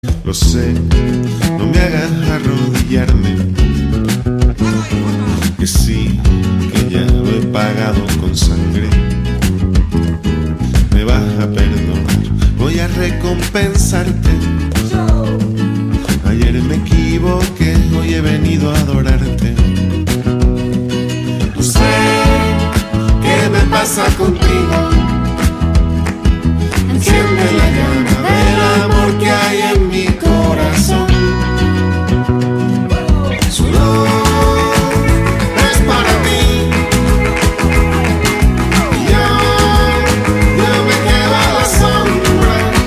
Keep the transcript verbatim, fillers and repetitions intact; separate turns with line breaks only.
Lo sé, no me hagas arrodillarme, que sí, que ya lo he pagado con sangre. Me vas a perdonar, voy a recompensarte